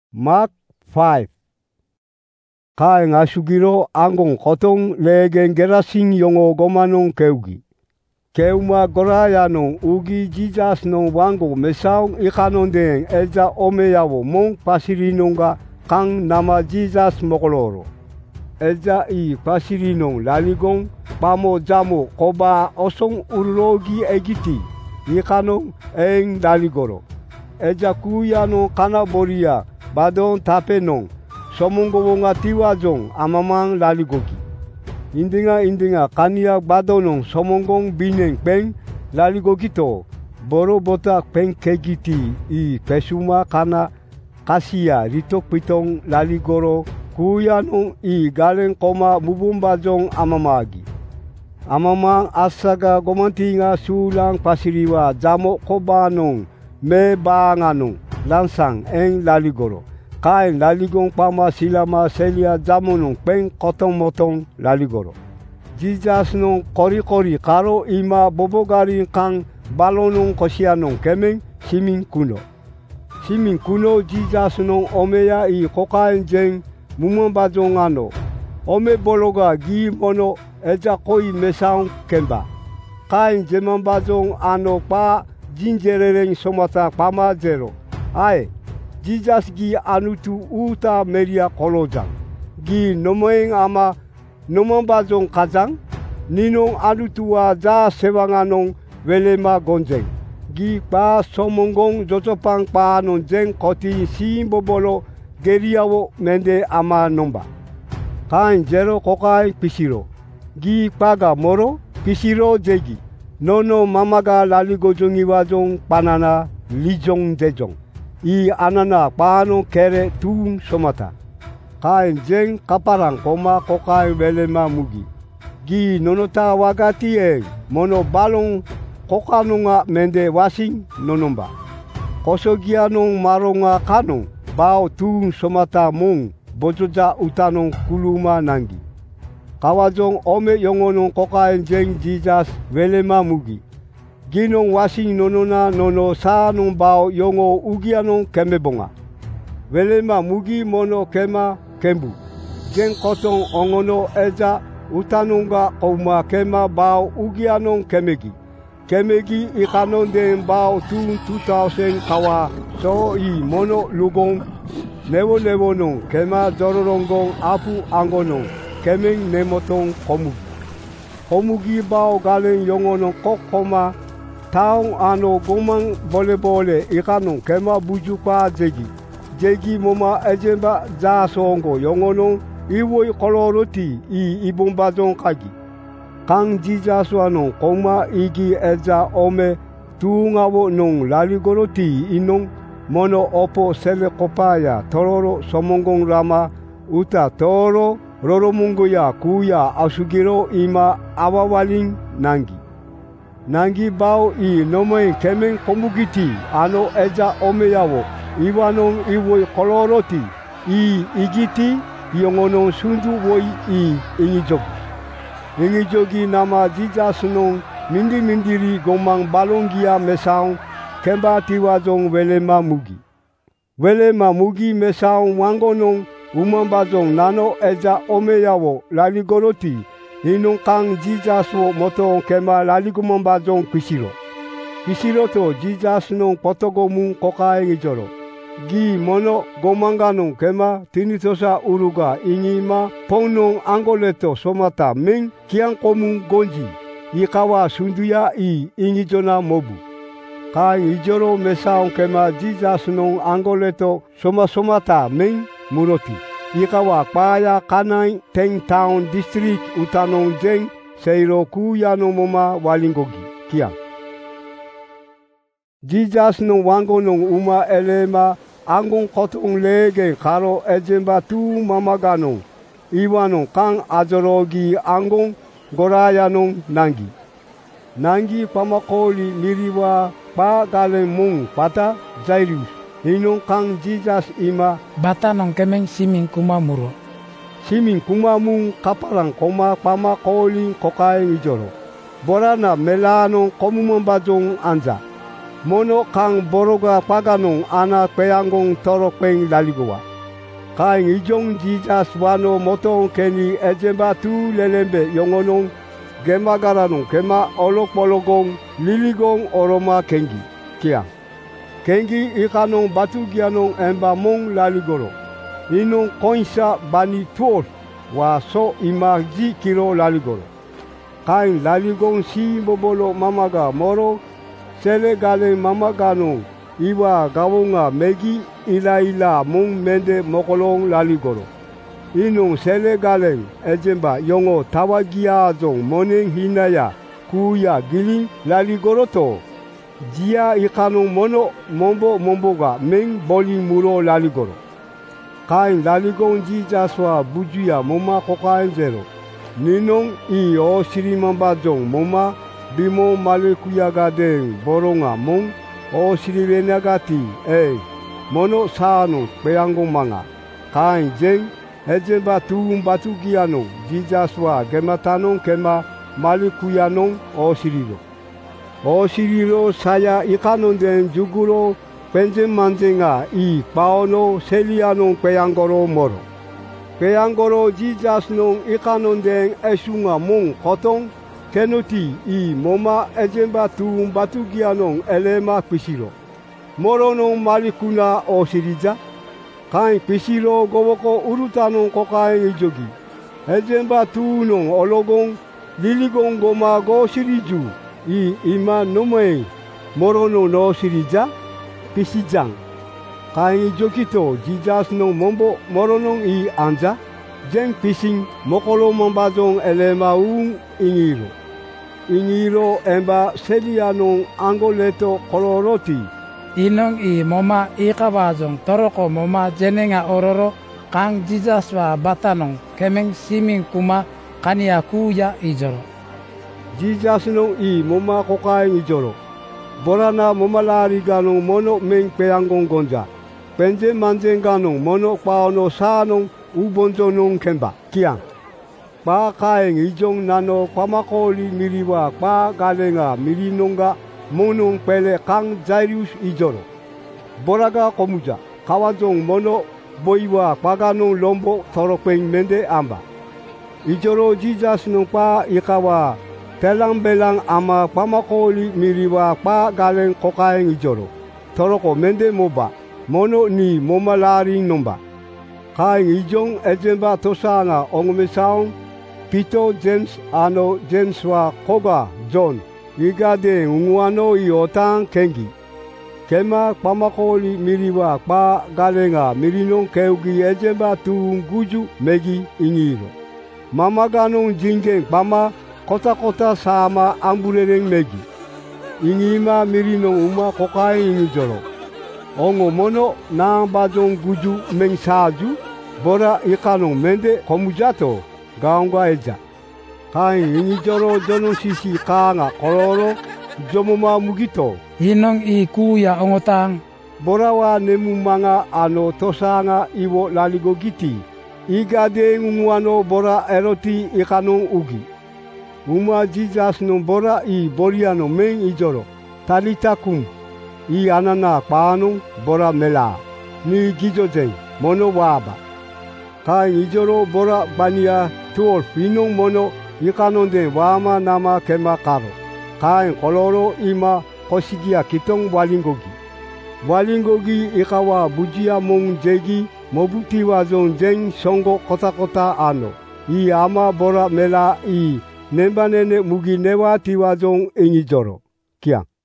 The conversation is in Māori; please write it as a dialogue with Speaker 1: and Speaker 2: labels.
Speaker 1: Mark 5. Kai ngasugiro angong kotong legen gerasing yongo gomanong keugi. Keuma goraya nong ugi Jesus nong wango mesaung ikanon deng elza omeyawo mong pasirinonga kang nama Jesus mokoloro. Elza I pasirinong laligong pamo jamo koba osong urulogi egiti ikanong eng laligoro. Elza kuya nong kanaboria badon tapenong somongowonga tiwajong amamang laligogi. Indinga kania badonong somongong bineng peng laligogito boro botak peng kegiti I pesuma kana kasia ritok pitong laligoro kuyanong I galeng koma mubumbajong amamagi. Amamang asaga gomantinga sulang pasiriwa jamo kobanong me banganong lansang eng laligoro. Kain laligong pama silama selia jamonong peng kotong-motong laligoro. Jesus nong kori-kori karo ima bobogari kang balonong kosianong kemeng simin kuno. Simin kuno Jesus nong omeya I kokain jeng mumambajong ano. Ome bologa gi mono eja koi mesaung kemba. Kain jemambajong ano pa jinjerereng somata pama zero. Ai. Jesus gi anutu uta meria kolojang. Gi nomoeng ama nomambajong kajang. Ninong anutua ja sewanganong welema gonjeng. Gi pa somonggong jojopang pa non jeng koti simbobolo geriawo mende ama nomba. Kain jero kokai pisiro. Gi paga moro pisiro jegi. Nono mamaga laligojongi wajong panana lijong dejong. I anana paano kere tung somata. Kain jeng kaparang koma kokai welema mugi. Gi nonota wagati mono balong kokanonga mende wasing nonomba. Kosogianong maronga kanong bao tung somata mong bojoja utanong kuluma nangi. Kawajong ome yongonong kokai jeng Jesus welema mugi. Ginong wasing nonona nono sa nong bao yongo ugianong kemebonga. Welema mugi mono kema kembu. Jeng kotong ongono eja utanonga kauma kema bao ugianong kemegi. Kemegi ikanon den bao tung 2000 kawa so I mono lugong. Newo nong kema jororonggong apu angonong kemeng nemotong komugi. Komugi bao galeng yongonong kokoma. Taong ano gomang bole ikanong kema bujupa jegi. Jegi moma ejemba ja songo yongonong iwoi koloroti I ibombajong kagi. Kang Jesus wanong koma igi eja ome tuungawo nong laligoroti inong mono opo sele kopaya tororo somonggong rama uta toro roromungoya kuya asugiro ima awawaling nangi. Nangi bao I nomoeng kemeng komugiti ano eja omeyawo iwanong iwoi koloroti I igiti yongonong sundu woi I ingijogi. Ingijogi nama Jesus nong mindiri gomang balonggia mesaung kemba tiwajong welema mugi. Welema mugi mesaung wangonong umambajong nano eja omeyawo laligoroti inong kang Jesus wo moto kema laligumambajong pisiro. Pisiro to Jesus nong potogomung kokaeng ijoro. Gi mono gomanganong kema tinitosa uruga ingima pongnong anggoleto somata meng kiang komung gonji. Ikawa sunduya I ingijona mobu. Kaeng ijoro mesaong kema Jesus nong anggoleto somata meng muroti. Ikawa paya kanai Teng Town District utanong jeng seiro kuyano moma walinggogi. Kiang. Jesus nong wango nong uma elema angong kotong lege karo ejemba tu mamaganong. Iwanong kang ajorogi angong gorayanong nangi. Nangi pamakoli niriwa pa galeng mong pata Jairus. Inong kang Jesus ima
Speaker 2: bata nong kemeng simin kumamuro.
Speaker 1: Simin kumamung kaparang koma pamakoli kokaeng ijoro. Borana melanong komumambajong anja. mono kang boroga paganong ana peangong torokpeng laligowa. Kaing ijong Jesus wano motong keni ejemba tu lelembe yongonong gemagaranong kema olok pologong liligong oroma kengi. Kia. Kengi ikanong batugianong emba mong laligoro. Inong koinsa bani tuol wa so imaji kilo laligoro. Kain laligong si bobolo mamaga moro sele gale mamagano iwa gawonga megi ila mong mende mokolong laligoro. Inong sele gale ejemba yongo tawagia zong moneng hinaya kuya giling laligoro to. Jia ikanong mono momboga meng boling muro laligoro. Kain laligong jijaswa bujuya moma kokain zero. Ninong i o sirimamba zong moma bimo malekuyaga deng boronga mong o siriwenagati mono saano peangong manga. Kain jeng ejemba tuum batugiano jijaswa gematanong kema malekuyanong o siriro. O siriro saya ikanon den juguro penjen manjenga i paono selianong peangoro moro. Peangoro Jesus nong ikanon den esunga mong kotong kenoti i moma ejemba tuum batugianong elema pisiro. Moro nong malikuna o sirija. Kain pisiro gowoko urutanong kokain ijogi. Ejemba tuunong ologong liligong goma go siriju. I ima nomoe morono no sirija pisijang. Kain jokito Jesus no mombo moronong i anja. Jeng pising mokolo mambazong elema ingiro. Ingiro emba selianong angoleto koloroti.
Speaker 2: Inong i moma ikabazong toroko moma jenenga ororo kang Jesus wa batanong kemeng siming kuma kania kuya ijoro.
Speaker 1: Jesus nong i moma kokain ijoro. Borana momalari ganong mono meng peangong gonja. Penje manjeng ganong mono paono saanong ubonjo nong kemba. Kiang. Pa kaeng ijong nano pamakoli miriwa pa galenga mirinonga monong pele kang Jairus ijoro. Boraga komuja. Kawajong mono boiwa paganong lombo torokpeng mende amba. Ijoro Jesus nong pa ikawa telang belang ama pamakoli miriwa pa galeng kokaeng ijoro. Toroko mende moba. Mono ni momalaring nomba. Kaing ijong ejemba tosanga ongomesaong Pito James ano James wa koga John. Igade unguano i otang kengi. Kema pamakoli miriwa pa galenga mirinong keugi ejemba tuung guju megi ingiro. Mamaganong jingeng pama kota-kota sama amburereng megi. Ingima mirinong uma kokain ingijoro. Ongo mono nang bajong guju mengsaju. Bora ikanong mende komujato gaongga eja. Kain ingijoro jono sisi kanga koloro jomoma mugito.
Speaker 2: Inong i kuya ongotang.
Speaker 1: Borawa nemu manga ano tosanga iwo laligo giti. Igade ngumuano bora eroti ikanong ugi. Uma Jesus no bora i boriano meng ijoro. Talitakum. I anana paanong bora mela. Ni gijojeng mono waba. Kain ijoro bora bania 12 inong mono ikanon den wama nama kema karo. Kain koloro ima kosigia kitong walingogi. Walingogi ikawa bujia mong jegi mobuti wazong jeng songo kota-kota ano. I ama bora mela i nemba nene mugi newa tiwazong ingijoro. Kiang.